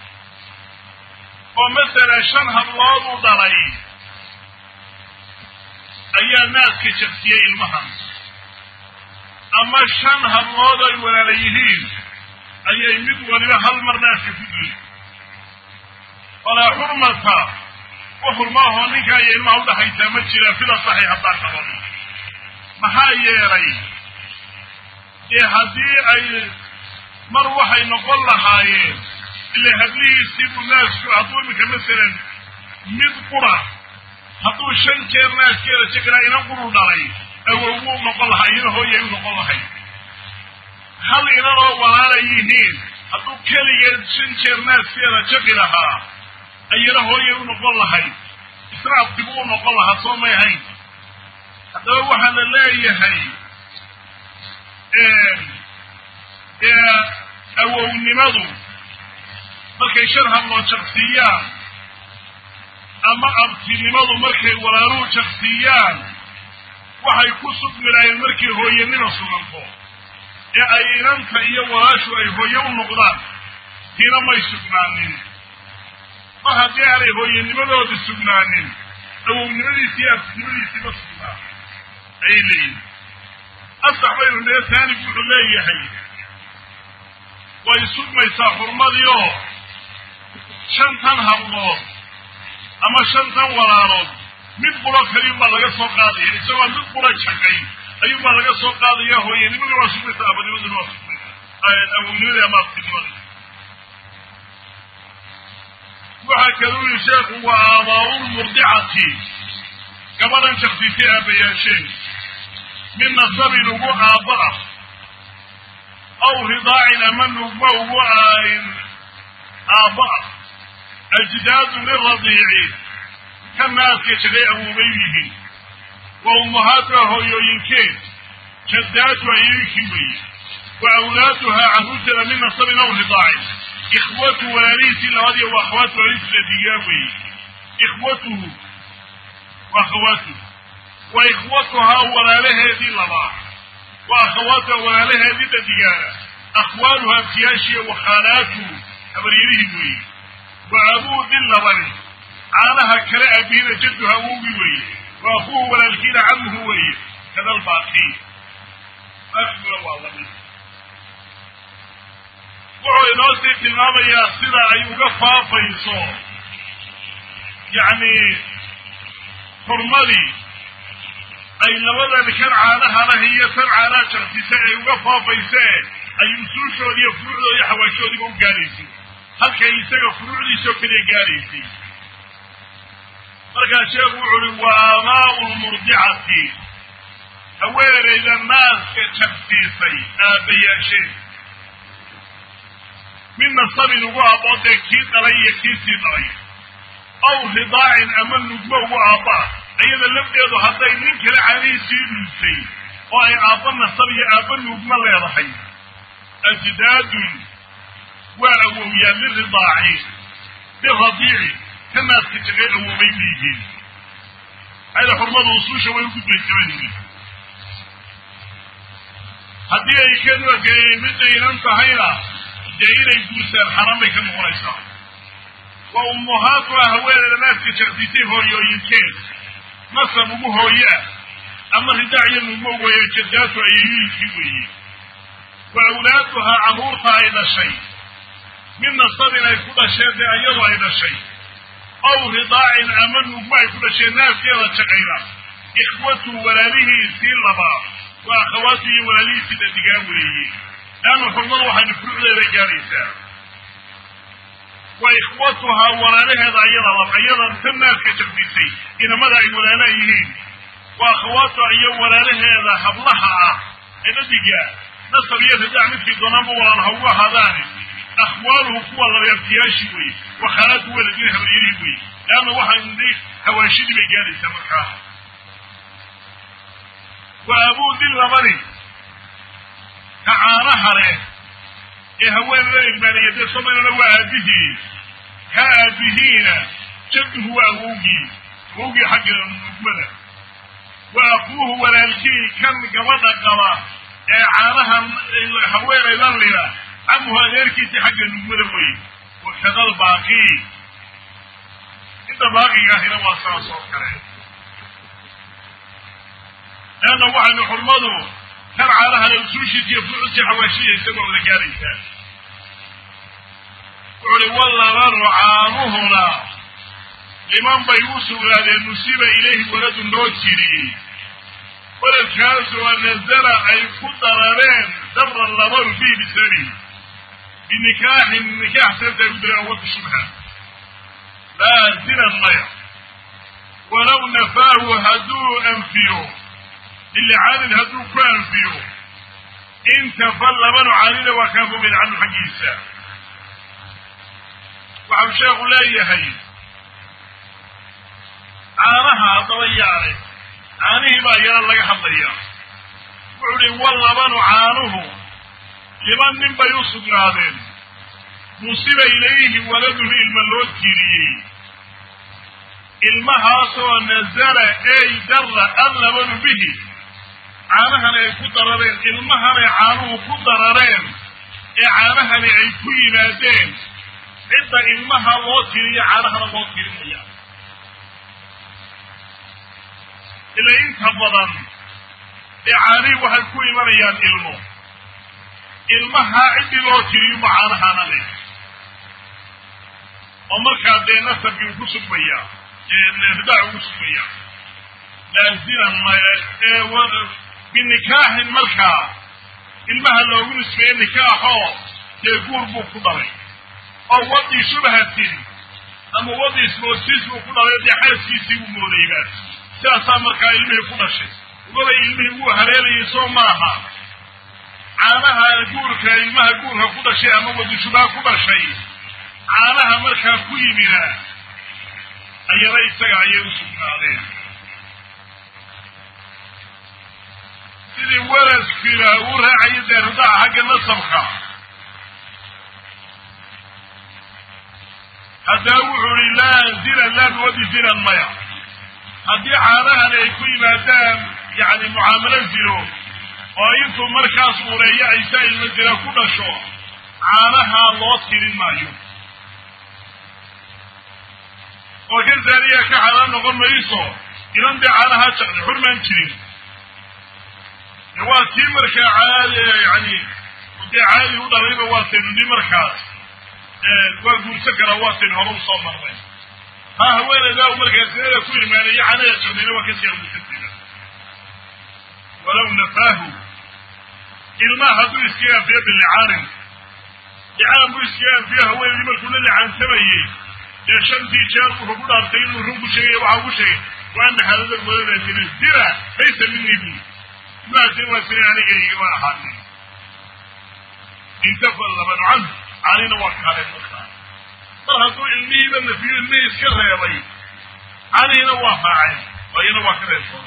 ومثلا شنها الله ضري أي الناس كشخصية المهم أما شنها الله ضري وليه أي يمد ولله هالمرناس كفدي ولا حرمة وحرمه هناك أي المعودة حيث مجرى في الصحيح الضاقر محايري هذه أي مروحة نقول لها اللي هذه يسيب الناس يعطون مثلا 100 قرى حطوا شنكر ناس كده شكرا ينقروا داري أو هو نقول لها هو ينقول لها هل إننا وعليهين حطوا كلي شنكر ناس كده شكرها أينا هو ينقول لها إسراء تبون نقول لها صوم يهين حتى هو حال الله يهين أو النمض markay sharhan loo shakhsiyaan ama abtinimadu markay walaaluhu shakhsiyaan waxay ku sugnaayeen markii hooyanimo suganto ee ay inanta iyo walaashu ay hooyo u noqdaan tina may sugnaanin ma haddii aanay hooyanimadooda sugnaanin awownimadiisii abtinimadiisii ma sugnaan ayay leeyihin asax baynu nee taani wuxuu leeyahay way sugmaysaa xurmadii oo shantan hablood ama shantan walaalood mid qura kaliinbaa laga soo qaadaya isagoo mid qura jaqay ayuunbaa laga soo qaadaya hooyanimadii waa sugmaysaa abanimadii waa sugmaysaa awownimadii ama abtinimadii waxaa kaluu yihi sheekhu waa aabaa'ulmurdicati gabadhan shaksiisay aabayaasheen min nasabin ugu aabba ah أو رضاع من نبوه آباء أجداد للرضيع كما كشريعه بيه وأمهاتها ينكين شداتها ينكوي وأولادها عهوتها من نصب أو رضاع إخوته وليس الهدي وأخواته وليس الذي إخوته وأخواته وإخوتها ولا لها ذي الله وأخواتها ولا لها ذي الديانة أخوالها امتياشية وخالاته أبريريه وأبوه ذي اللبن عانها كلاء بين جدها ووي وأخوه ولا الكيل عنه وي كذا الباقي أخبر والله وعو ينوسي تنام ياسر أيوغا فافيصو يعني فرمالي أي لولا لكان عانها هي سرعانا شخصيسة أيوغا فافيسة أي مسوشو دي فروعو دي حواشو دي قم قاريسي هل كيساق فروع دي شو كده قاريسي markaa sheekhu wuxuu uhi waa maau lmurdicati haweenayda naaska jabsiisay aabbayaasheen min nasabin ugu aaboodee kii dhalay iyo kii sii dhalay aw ridaacin ama nugmo ugu aabbaa iyada lafteedu hadday nin kale caanihiisii dhuntay oo ay aabba nasab iyo aabba nugmo leedahay ajdaadun waa awowyaa liridaaci biradiici ka naaska jaqay awoobay liyihiin ayda xurmadu usuusha way ugu baysabanyihiin haddii ay ka midaynan tahayna dee inay guursaan xaraan bay ka noqonaysaa wa ummuhaatuha haweeneyda naaska jaqdisay hooyooyinkeen nasab ugu hooyaa ama ridaac iyo nugmo weeye jadaatu ayeeyooyinkii weeye wa awlaaduhaa carruurta ay dhashay min nasabin ay ku dhasheen dee iyadu ay dhashay aw ridaacin ama nugmo ay ku dhasheen naaskeeda jaqayna ikhwatu walaalihiisii labaa waa akhawaatu iyo walaalihiisii dhadigaa weeye laanna xurmadu waxaynu furuucdeeda gaaraysaa wa ikhwatuhaa walaalaheeda iyada tan naaska jaqdisay inamada ay walaala yihiin waa akhawaatuha iyo walaalaheeda hablaha ah ee dhadiga nasab iyo ridaac midkii doonaanba walaal ha ugu ahaadaani akhwaaluhu kuwa labeertiyaashii weye wa khalaatu waladin habaryarihii weye leanna waxay hawaashidii bay gaaraysaa markaa wa abuudi labani ka caanaha leh ee haweenada ilmaaniya dee somalana waa aabihii ka aabihiina jadduhu waa awowgii xagga nugmada wa akuuhu walaalkii kan gabadha qaba ee caanahan haweenaydan lila camuhu adeerkiisii xagga nugmada weye wakada albaaqii inta baaqiga ahina waa saas oo kale leanna waxaynu xurmadu kan caanaha le usuushiisa iyo furuucii xawaashiya isagoo wada gaaraysaa wuxu uhi walabanu caanuhuna liman bay u sugnaadeen nusiba ilayhi waladun loo jiriyey waladkaasoo nazala ay ku darareen dabra labanu fiihi bisani binikaaxin nikaax sababta ay ku direen wada shubha laa zinan maya walow nafaahu hadduu anfiyo lilicaanin hadduu ku anfiyo intafa labanu caanina waa kaa fogeyn canhu xaggiisa waxau sheekhu leeyahay caanaha haddaba yaane caanihii baa iyana laga hadlaya wuxuu uhi walabanu caanuhu liman nin bay u sugnaadeen nusiba ilayhi waladuhu ilma loo tiiriyey ilmahaasoo nazala ey darra allabanu bihi caanahani ay ku darareen ilmahanay caanuhu ku darareen ee caanahani ay ku yimaadeen cidda ilmaha loo tiriyo caanahana loo tirinaya ila inta badan ee caanihii waxay ku imanayaan ilmaha ciddii loo tiriyuba caanahana leh oo markaa dee nasabkii u ku sugmaya ridaac ugu sugmaya laazinan binikaaxin markaa ilmaha loogu nisbeeye nikaaxoo dee guur buu ku dhalay oo wadii shubhatin ama wadii ismoodsiis buu ku dhalay dee xaaskiisii buu moodayba sidaasaa markaa ilmihii ku dhashay ugabay ilmihii wuu haleelayay soo maaha caanaha guurka ilmaha guurka ku dhashay ama wadi shubha ku dhashay caanaha markaa ku yimina ayana isaga ayay u sugnaadeen sidii walaskiina uu raacayo dee ridaaca xagga nasabka haddaa wuxuu ihi laa zinan laa biwadi zinan maya haddii caanahan ay ku yimaadaan yacni mucaamalo zino oo intuu markaas ureeyo aysa ilma zina ku dhasho caanahaa loo tirin maayo oo kan zaaniya ka xalaan noqon mayso idan dee caanahaa jaqdi xurmaan jirin waa tii markaa caadi yani dee caadi u dhalayba waa taynu markaas waa guursan karaa waa taynu hore usoo marnay ha haweeneydaa markaa zinada ku imaanaya caanaha jaqdina waa kasii abuusantiga walow nafaahu ilmaha hadduu iskaga anfiyo bilicaanin licaan buu iskaga anfiyo haweeneydii markuu la licaansamayey يشنتي جار وحبود أرتين ورنب شيء وعبو شيء وأن هذا الولد من الزرع ليس مني بي ما سوى سريعني إيه ما حالي انتفى اللبن عنه علينا وكالة المختار فهذا علمي لأن في علمي اسكرها يا بي علينا وفاعل وإنا وكالة المختار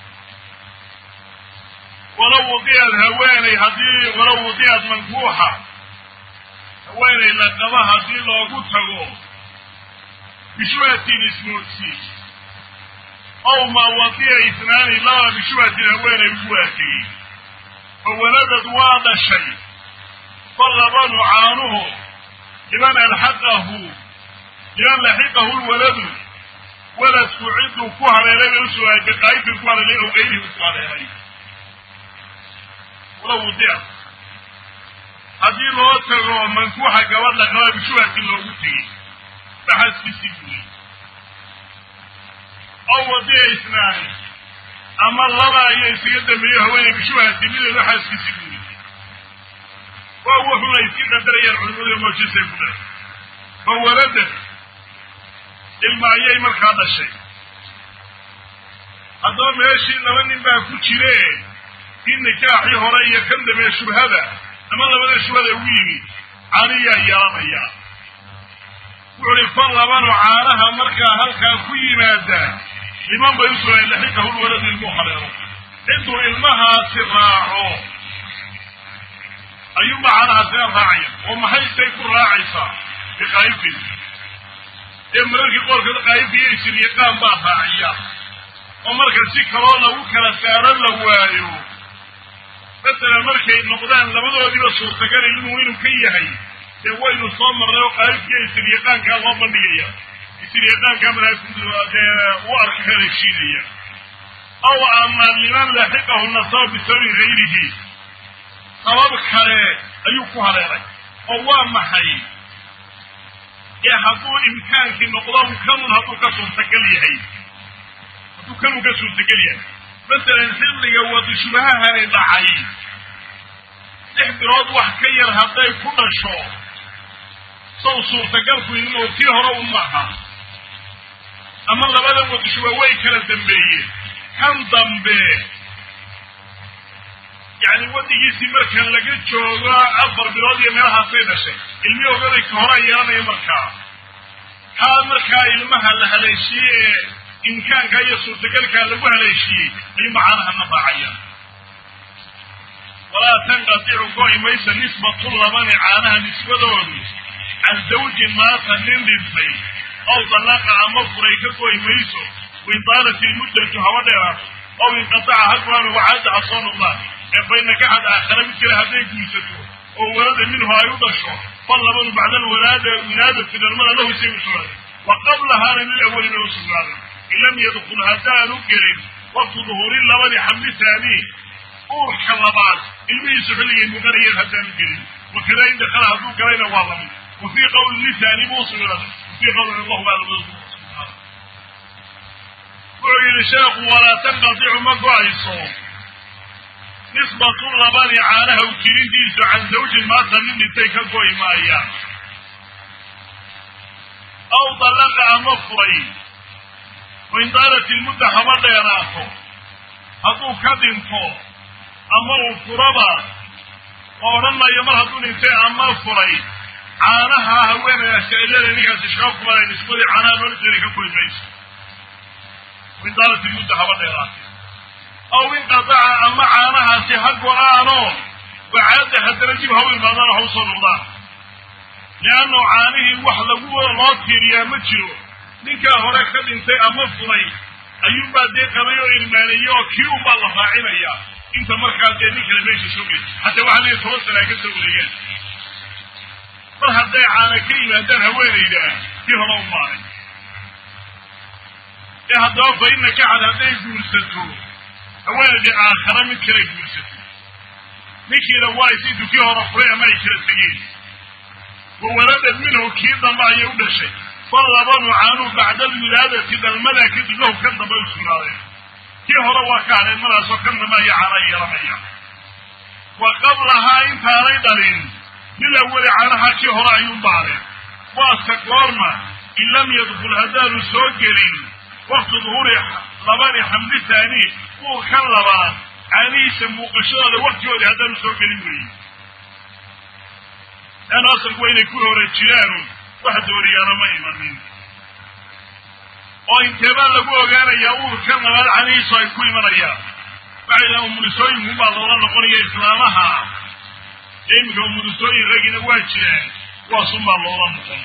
ولو وضيع الهواني هذه ولو وضيعت منفوحة هواني لقضاها هذه لو قلتها بشوية اسمه السيس أو ما وضيع اثنان لا بشوية الهواني بشوية فولدت واضح الشيء فاللبن عانه لمن ألحقه الولد ولا سعيد كوها ليلة يسوى بقائد كوها ليلة وغيره كوها ليلة ولو وضيع هذه الوقت منكوحة قوات لقوات بشوية الوقتي بحث بسيبني أو وضيع اثنان أما الله يسيد من هواني بشوية من بحث بسيبني وهو هنا يسيد دريا العلمون الموجزة هنا فولده المعيي مرك هذا الشيء هذا ماشي لمن ما كتيره إن نكاحي هرية كندم الشبهة أما لمن الشبهة ويني عليا يا رميا وعرف اللبن عانها مركا هلكا كي ماذا لمن بيسوى إلا حكه الولد المحرر انتو علمها سراعه أيما عنها سير راعيا وما حيث يكون راعيسا بقائفين امرك يقول كده قائفين يسير يقام بها راعيا ومركا سيكرون له كلا سيرا لوايو مثلا مركا النقدان لبدو دي بصورتكان إنه وينو كيهي وينو صامر له قائفين يسير يقام كان غضا بيليا يسير يقام كامل وارك كان الشيليا أو أما لمن لحقه النصاب بسبب غيره sabab kale ayuu ku haleelay oo waa maxay hadduu imkaankii noqdo kanun hadduu ka suurtagal yahay masalan xilliga wadi shubahahani dhacay 6 bilood wax ka yar hadday ku dhasho soo suurtagalku inuu tii hore u maaha ama labada wadi shubaha way kala dambeeyeen kan dambe يعني ودي يسي مركا لقى جوغا أفضل بلادي ميرها سيدة شيء الميو غيري كهورا يرانا يمركا ها مركا المها لهالشيء إن كان كي يسوتكالك لقوها لهالشيء أي معانها النطاعية ولا تنقطع قوي ميسا نسبة طلبان عانها نسبة دوني عن زوج ما تنين للبي أو طلقها مفريك قوي ميسو وإن طالت المدة هوديرا أو انقطع هكوان وعاد عصان الله فإنك أحد آخر مثل هذه جلسته وولد منه أيضا الشعر طلبا بعد الولادة ولادة الرمال له سيء سؤال وقبلها من الأول من رسول الله إن لم يدخلها تانو كريم وقت ظهور اللبن حمل ثاني أورح اللبان الميس حلي المغرية هتانو كريم وكذا إن دخلها ذو كرين والله وفي قول لساني موصل وفي قول الله بعد الموصل وعي لشاق ولا تنقطع مقوعي الصوم نسبة اللبان عانها وكرين ديسو عن زوج ما تنين لتيكا قوي مايا أو طلقها مفري وإن طالت المدة حمد يراكو هدو كدنكو أمرو فربا وورنا يمر هدو نساء مفري عانها هوين يشتعلان لنكا تشغف مايا نسبة عانها ونسلك قوي ميسو وإن طالت المدة حمد يراكو أو انقطع أما عانها سيحق وآنون وعاد حتى نجيبها بالمدار حوصل الله لأنه عانيه وحلقوه الله كيريا مجرو نكا هناك انتاء مفضي أيوم بعد ذلك ريو إلمانية وكيوم الله فاعلية انت مركز ذلك لميش شوقي حتى واحد يتوصل لك سؤوليات فهذا عانا كريمة دانها وين إذا فيها رمضان هذا فإنك على هذا يقول ستو أولا آخر من كلا يقول ستو نكي رواي سيدو فيها رفرية ما يكلا سيين وولدت منه كيدا ما يولد شيء فالربان عانوا بعد الولادة كده الملكة له كده بالسنارة كيه رواك على المرأة وكده ما يعري رميا وقبلها انت ريدرين للأول عنها كيه رأيون باري واستقرارنا إن لم يدخل هدان سوكر وقت ظهور لبان حمل ثاني وكلبا عنيس موقشة وقت يولي هدان سوكر أنا أصل وين يكون رجال واحد وريانا ما يمنين وإنتبال لقوة كان يقول كان لبان عنيس ويكون مريا بعد أمرسوين هم الله نقرية إسلامها إنك أمرسوين رجل واجه وصم الله نقرية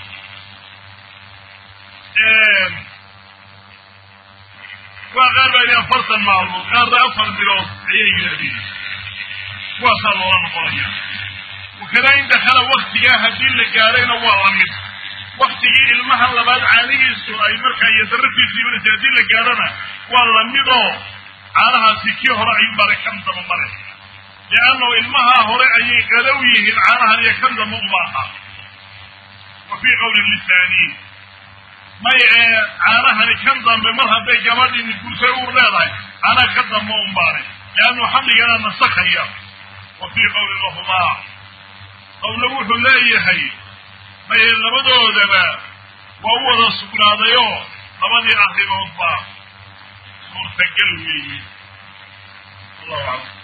وقال بأني أفرت المعلوم قال أفر بلوث عيه يدي وصل الله نقرية وكذا إن دخل وقتها هدين لقارين والله وقتها المهل لبعد عليه السورة مركا يدرب في سيبنا هدين لقارنا والله مدو علىها سكيه رأي بركم تمامره لأنه المها هرأي قلويه علىها يكمد مغباها وفي قول اللساني ما علىها يكمد بمرها بجمال إن يكون سيور لاله على كدم مغباره لأنه حمل يلا نسخيه وفي قول الرحماء قوله لا يحي ما يلبدو دبا وهو السكرات يو لمن يأخذ مغباه مرتقل فيه الله أعلم